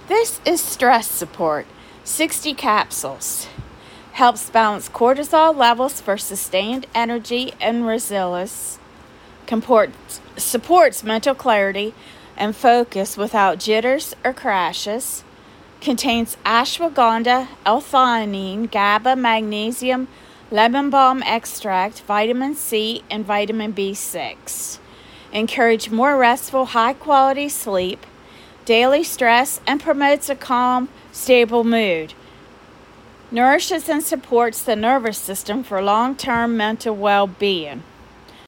This is stress support, 60 capsules. Helps balance cortisol levels for sustained energy and resilience. Supports mental clarity and focus without jitters or crashes. Contains ashwagandha, L-theanine, GABA, magnesium, lemon balm extract, vitamin C, and vitamin B6. Encourage more restful, high-quality sleep, daily stress, and promotes a calm, stable mood. Nourishes and supports the nervous system for long-term mental well-being.